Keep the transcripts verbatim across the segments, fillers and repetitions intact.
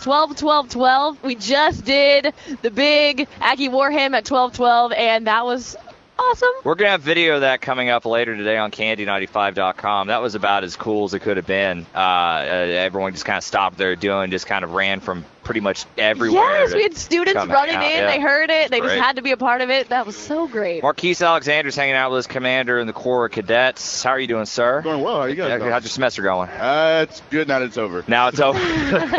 twelve twelve twelve. We just did the big Aggie War Hymn at twelve twelve, and that was awesome. We're going to have video of that coming up later today on Candy ninety-five dot com. That was about as cool as it could have been. Uh, uh, everyone just kind of stopped there doing, just kind of ran from pretty much everywhere. Yes, we had students running out. in. Yeah. They heard it. They Great. just had to be a part of it. That was so great. Marquise Alexander's hanging out with his commander in the Corps of Cadets. How are you doing, sir? Going well. How are you guys doing? How's your semester going? Uh, it's good now that it's over. Now it's over.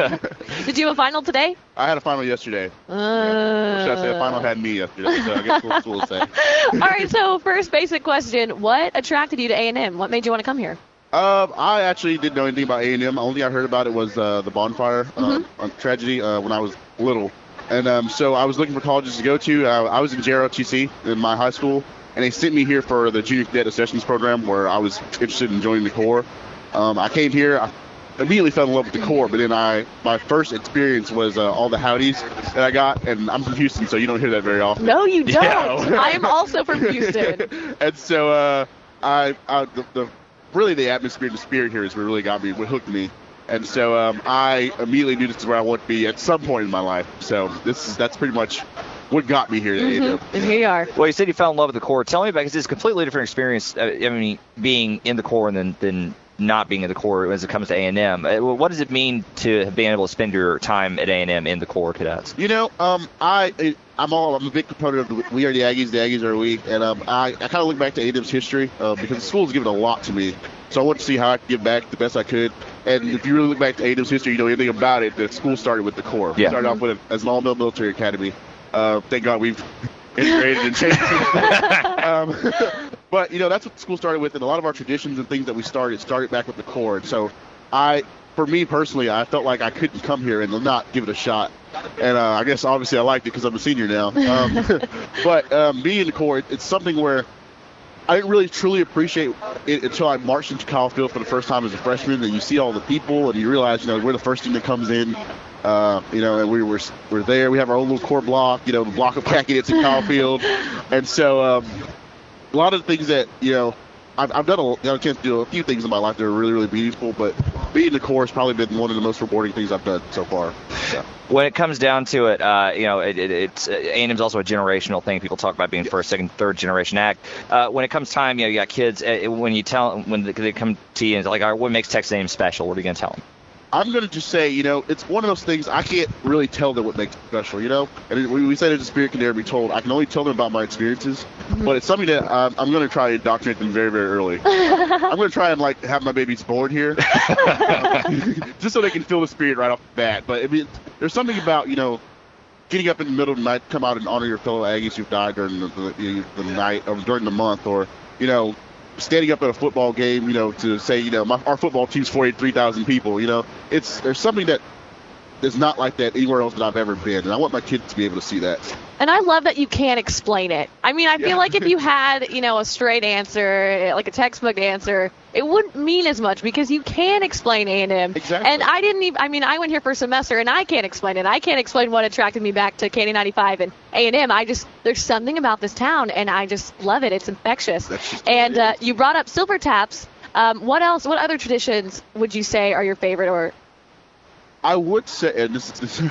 Did you have a final today? I had a final yesterday. Uh, Or should I say a final had me yesterday, so I guess what school to say. All right, so first basic question. What attracted you to A and M? What made you want to come here? Um, I actually didn't know anything about A and M. The only thing I heard about it was uh, the bonfire uh, Mm-hmm. tragedy uh, when I was little. And um, so I was looking for colleges to go to. Uh, I was in J R O T C in my high school, and they sent me here for the Junior Cadet Accessions program where I was interested in joining the Corps. Um, I came here. I immediately fell in love with the Corps, but then I my first experience was uh, all the howdies that I got, and I'm from Houston, so you don't hear that very often. No, you don't. Yeah. I am also from Houston. And so uh, I, I the, the really the atmosphere, the spirit here is what really got me, what hooked me. And so um, I immediately knew this is where I want to be at some point in my life. So this is that's pretty much what got me here to A and M. And here you are. Well, you said you fell in love with the Corps. Tell me about, because it's a completely different experience, uh, I mean, being in the Corps than, than not being in the Corps as it comes to A and M. Uh, What does it mean to have been able to spend your time at A and M in the Corps Cadets? You know, um, I I'm all I'm a big proponent of the, we are the Aggies, the Aggies are we, and um, I, I kind of look back to A and M's history uh, because the school's given a lot to me. So I want to see how I can give back the best I could. And if you really look back to A and M's history, you know anything about it, the school started with the Corps. Yeah. We started off with it as an all-male military academy. Uh, thank God we've integrated and changed it. um, but, you know, that's what the school started with, and a lot of our traditions and things that we started started back with the Corps. And so I, for me personally, I felt like I couldn't come here and not give it a shot. And uh, I guess obviously I liked it because I'm a senior now. Um, but um, being in the Corps, it's something where I didn't really truly appreciate it until I marched into Kyle Field for the first time as a freshman, and you see all the people, and you realize, you know, we're the first team that comes in, uh, you know, and we were we're there. We have our own little core block, you know, the block of candidates in Kyle Field, and so um, a lot of the things that, you know, I've, I've done a, got a chance to do a few things in my life that are really, really meaningful, but being in the Corps has probably been one of the most rewarding things I've done so far. So. When it comes down to it, uh, you know, it, it, it's uh, A and M's also a generational thing. People talk about being first, second, third generation act. Uh, when it comes time, you know, you got kids. Uh, when you tell when they come to you and like, all right, what makes Texas A and M special? What are you gonna tell them? I'm going to just say, you know, it's one of those things I can't really tell them what makes it special, you know? And it, we, we say that the spirit can never be told. I can only tell them about my experiences. Mm-hmm. But it's something that um, I'm going to try to indoctrinate them very, very early. I'm going to try and, like, have my babies born here. um, just so they can feel the spirit right off the bat. But, I mean, there's something about, you know, getting up in the middle of the night, come out and honor your fellow Aggies who've died during the, the, the night or during the month, or, you know, standing up at a football game, you know, to say, you know, my, our football team's forty-three thousand people, you know, it's there's something that is not like that anywhere else that I've ever been, and I want my kids to be able to see that. And I love that you can't explain it. I mean, I feel Yeah. like if you had, you know, a straight answer, like a textbook answer, it wouldn't mean as much because you can explain A and M. Exactly. And I didn't even, I mean, I went here for a semester and I can't explain it. I can't explain what attracted me back to Candy ninety-five and A and M. I just, there's something about this town and I just love it. It's infectious. That's just And what uh, it is. you brought up Silver Taps. Um, what else, what other traditions would you say are your favorite? Or I would say, and this is,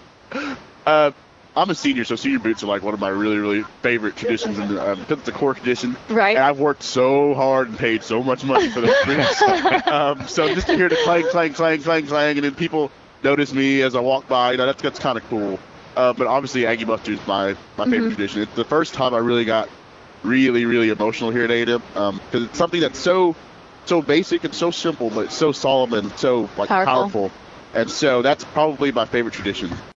uh, I'm a senior, so senior boots are like one of my really, really favorite traditions, and um, because it's a core tradition. Right. And I've worked so hard and paid so much money for those boots. um, so just to hear the clang, clang, clang, clang, clang, and then people notice me as I walk by, you know, that's that's kind of cool. Uh, but obviously, Aggie Buster is my my favorite Mm-hmm. tradition. It's the first time I really got really, really emotional here at A and M because um, it's something that's so so basic and so simple, but it's so solemn and so like Powerful. powerful. And so that's probably my favorite tradition.